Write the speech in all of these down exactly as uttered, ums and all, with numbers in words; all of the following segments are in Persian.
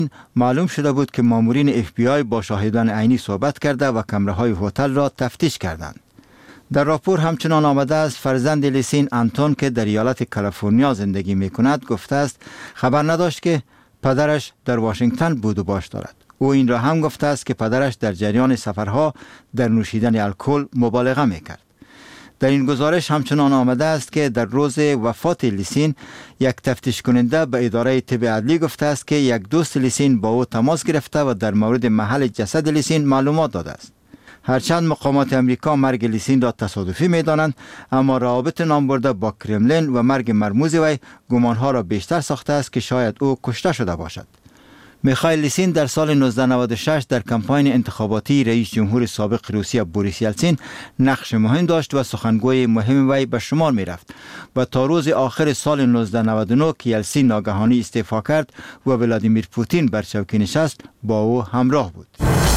معلوم شده بود که مامورین اف بی آی با شاهدان عینی صحبت کرده و کامراهای هتل را تفتیش کردند. در راپور همچنان آمده است فرزند لیسین آنتون که در ایالت کالیفرنیا زندگی می کند گفته است خبر نداشت که پدرش در واشنگتن بود و باش دارد. او این را هم گفته است که پدرش در جریان سفرها در نوشیدن الکل مبالغه می کرد. در این گزارش همچنان آمده است که در روز وفات لیسین یک تفتیش کننده به اداره طب عدلی گفته است که یک دوست لیسین با او تماس گرفته و در مورد محل جسد لیسین معلومات داده است. هرچند مقامات امریکا مرگ لیسین را تصادفی می دانند، اما روابط نام برده با کرملین و مرگ مرموز وی گمانها را بیشتر ساخته است که شاید او کشته شده باشد. میخائیل لیسین در سال نوزده نود و شش در کمپاین انتخاباتی رئیس جمهور سابق روسیه بوریس یلتسین نقش مهم داشت و سخنگوی مهم وی به شمار می رفت و تا روز آخر سال نوزده نود و نه که یلتسین ناگهانی استعفا کرد و ولادیمیر پوتین بر چوکی نشست با او همراه بود.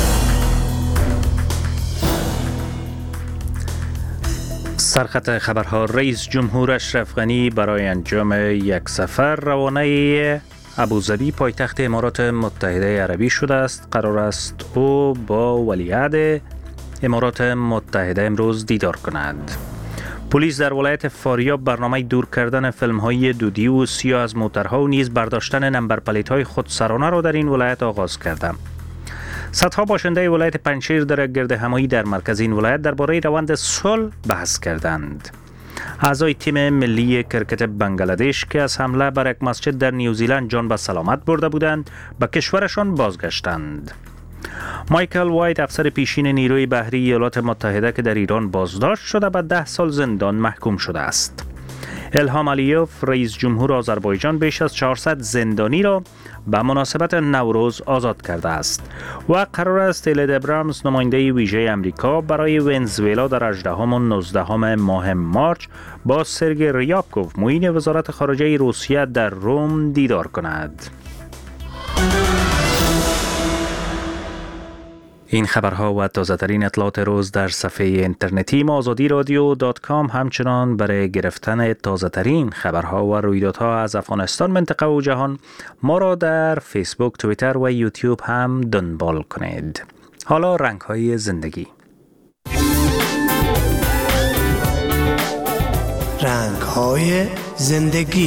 سرخط خبرها: رئیس جمهور اشرف غنی برای انجام یک سفر روانه ابوظبی پایتخت امارات متحده عربی شده است. قرار است او با ولیعهد امارات متحده امروز دیدار کند. پلیس در ولایت فاریاب برنامه دور کردن فیلم‌های دودی و سیاه از موترها و نیز برداشتن نمبر پلیت‌های خودسرانه را در این ولایت آغاز کرده. صدها باشنده ولایت پنجشیر در گرد همایی در مرکز این ولایت درباره روند صلح بحث کردند. اعضای تیم ملی کرکت بنگلادش که از حمله بر یک مسجد در نیوزیلند جان به سلامت برده بودند به کشورشان بازگشتند. مایکل وایت افسر پیشین نیروی بحری ایالات متحده که در ایران بازداشت شده به ده سال زندان محکوم شده است. الهام علیوف رئیس جمهور آذربایجان بیش از چهارصد زندانی را به مناسبت نوروز آزاد کرده است و قرار است ایلد ابرامز نماینده ویژه امریکا برای ونزوئلا در هجدهم و نوزدهم ماه مارچ با سرگئی ریابکوف معین وزارت خارجه روسیه در روم دیدار کند. این خبرها و تازه ترین اطلاعات روز در صفحه اینترنتی ما آزادی رادیو دات کام. همچنان برای گرفتن تازه ترین خبرها و رویدادها از افغانستان، منطقه و جهان ما را در فیسبوک، توییتر و یوتیوب هم دنبال کنید. حالا رنگ های زندگی. رنگ های زندگی.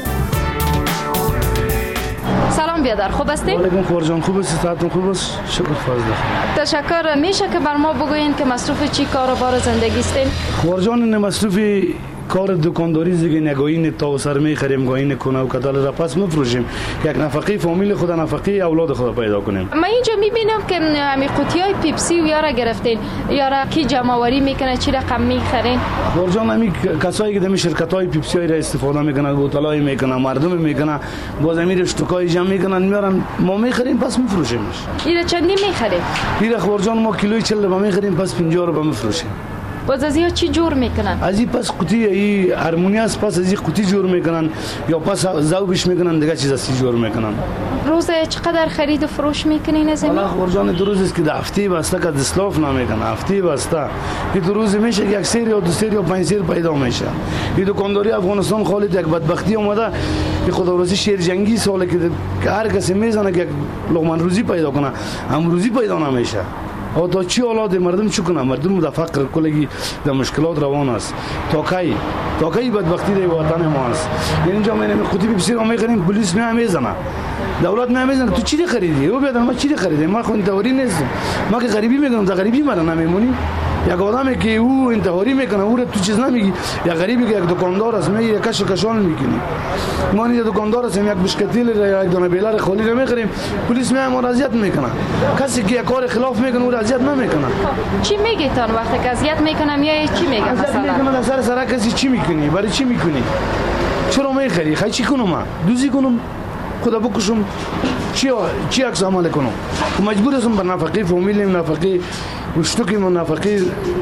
سلام بیادر، خوب هستی؟ علیکم خور جان، خوب هستی؟ صحتتون خوب است؟ شکر فضل. تشکر. میشه که بر ما بگوین که مصروف چی کاروبار زندگی هستین؟ خور جان این مصروف کار دکانداری زیگه نگاهین تا سر میخریم گاهین کنه و کدال را پس مفروشیم یک نفقه فامیل خود نفقه اولاد خود پیدا کنیم. من اینجا میبینم که همین قوطیای پیپسی و یارا گرفتین، یارا کی جمع آوری میکنه، چی رقم میخرین؟ خور جان همین کسایی که دم شرکت های پیپسی را استفاده میکنن، بوتلای میکنن، مردم میکنن، باز امیر اشتکای جمع میکنن میارن، ما میخریم پس میفروشیمش. ایره چندی میخریم؟ ایره خور جان ما کیلوی چهل رو میخریم پس پنجاه رو میفروشیم. باز از یا چی جور میکنن؟ از این پس قوطی ای هارمونی است، پس از این قوطی جور میکنن یا پس ذوبش میکنن، دیگه چیز اصلی جور میکنن. روز چقدر خرید و فروش میکنین از این؟ الله خورجان دو روز است که هفته بسته که دسلاف نمیکنه، هفته بسته این دو روز میشه یک سری یا دو سری یا پنج سری پیدا میشه. این دکانداری افغانستان خالد یک بدبختی اومده که خداوندی شیر جنگی ساله که هر کسی میزنه که لقمه روزی پیدا کنه، هم روزی پیدا نمیشه. او تا چی اولاد مردم چی کنه؟ مردم در فقر کلگی در مشکلات روان است. تا کی تا کی بدبختی در وطن ما است. اینجا ما این قوطی پیپسی رو میخریم، پلیس میزنه، دولت میزنه تو چی خریدی؟ او بیاد ما چی خریدیم؟ ما خو انتحاری نیستم، ما که غریبی میگم، در غریبی مرا نمیمونی. یک آدمی که او انتحاری میکنه او تو چیز نمیگی، یا غریبی که یک دکاندار است میگه کش کشان میکنی. ما این دکاندار است یک بشکتیل یا یک دانه بیلر خالی رو میخریم، پلیس میاد ما اذیت میکنه. کسی که کار خلاف میکنه او اذیت نمیکنه. چی میگی تان وقتی که اذیت میکنم یا چی میگم مثلا؟ میگم سر سر کسی چی میکنی؟ برای چی میکنی؟ چرا میخری؟ خی چی کنم؟ دوزی کنم؟ خدا بکشم؟ چی چی عکس عمل کنم؟ مجبور هستم بر نفقه فامیلم، نفقه وشتوکی من نفقه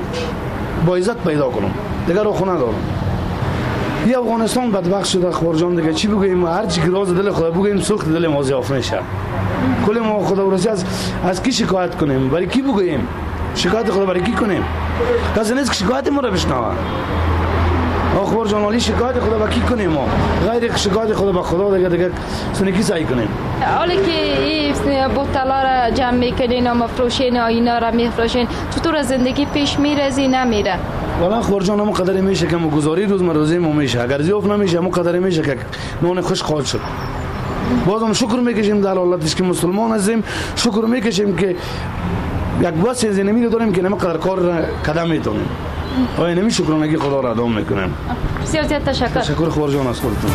با عزت پیدا کنم. دیگه رو خونه دارم. یه افغانستان بدبخت شده خورجان، دیگه چی بگویم؟ هر چی راز دل خدا بگویم سوخت دل ما ضعف میشه. کل ما خدا ورسی از از کی شکایت کنیم؟ برای کی بگویم؟ شکایت خدا برای کی کنیم؟ کسی نیست که شکایت ما رو بشنوه. اخبار ژورنالی شکایت خدا با کی کنیم ما؟ غیر شکایت خدا با خدا دیگه دیگه سنکی سعی کنیم. حالا که این بوتلا را جمع میکنین و مفروشین و اینا را میفروشین، چطور زندگی پیش میره زی نمیره؟ والا اخبار جان همون قدری میشه که گزاری روزمره مو میشه، اگر زیاف نمیشه همون قدری میشه که نون خوش خال شد. بازم شکر میکشیم در حالتش که مسلمان هستیم، شکر میکشیم که یک بس زندگی داریم که نمیقدر کار قدم میتونیم. آیا نمی شکرانگی خدا را ادام میکنیم. بسیار زیاد تشکر. تشکر اخبار جان از خودتون.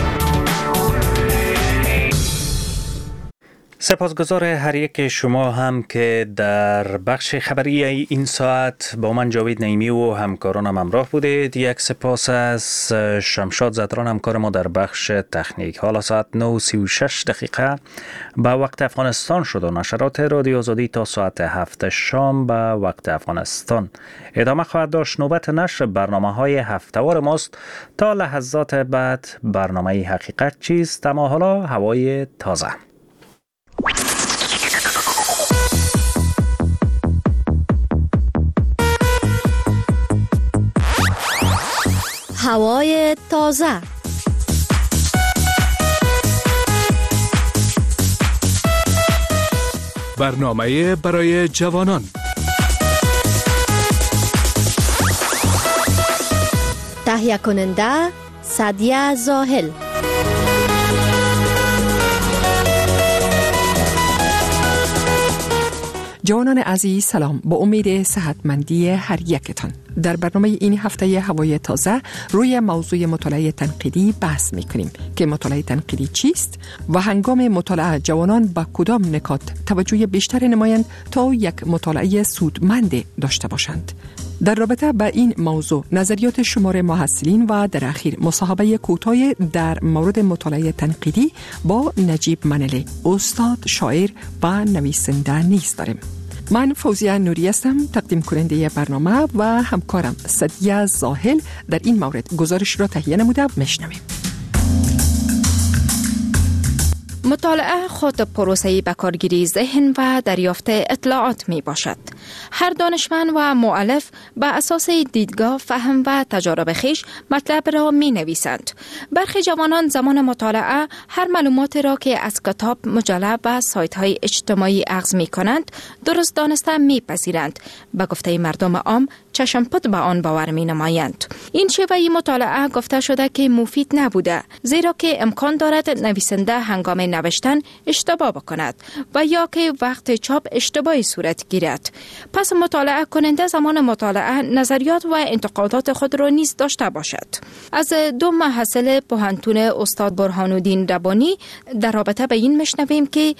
سپاسگزار هر یک شما هم که در بخش خبری این ساعت با من جاوید نعیمی و همکارانم همراه بودید. یک سپاس از شمشاد زدران همکار ما در بخش تکنیک. حالا ساعت نه و سی و شش دقیقه به وقت افغانستان شد و نشرات رادیو آزادی تا ساعت هفت شام به وقت افغانستان ادامه خواهد داشت. نوبت نشر برنامه های هفته‌وار ماست. تا لحظات بعد برنامه حقیقت چیست، اما حالا هوای تازه. هوای تازه. برنامه برای جوانان. تهیه کننده سعدیه زاهل. جوانان عزیز سلام، با امید صحتمندی هر یکتان. در برنامه این هفته هوای تازه روی موضوع مطالعه تنقیدی بحث می‌کنیم که مطالعه تنقیدی چیست و هنگام مطالعه جوانان به کدام نکات توجه بیشتر نمایند تا یک مطالعه سودمند داشته باشند. در رابطه با این موضوع نظریات شمار محصلین و در اخیر مصاحبه کوتاه در مورد مطالعه تنقیدی با نجیب منلی، استاد، شاعر و نویسنده نیز داریم. من فوزیه نوری هستم، تقدیم کننده برنامه و همکارم سعدیه زاهل در این مورد گزارش را تهیه نموده. میشنویم. مطالعه خود پروسه‌ای به کارگیری ذهن و دریافت اطلاعات می باشد. هر دانشمند و مؤلف به اساس دیدگاه، فهم و تجارب خویش مطلب را می نویسند. برخی جوانان زمان مطالعه هر معلومات را که از کتاب، مجله و سایت های اجتماعی اخذ می کنند درست دانسته می پذیرند. به گفته مردم عام چشم پد به آن باور می نمایند. این شیوه مطالعه گفته شده که مفید نبوده، زیرا که امکان دارد نویسنده هنگام نوشتن اشتباه بکند و یا که وقت چاپ اشتباهی صورت گیرد. پس مطالعه کننده زمان مطالعه نظریات و انتقادات خود را نیز داشته باشد. از دو محصل پوهنتون استاد برهان‌الدین ربانی در رابطه به این مشنویم که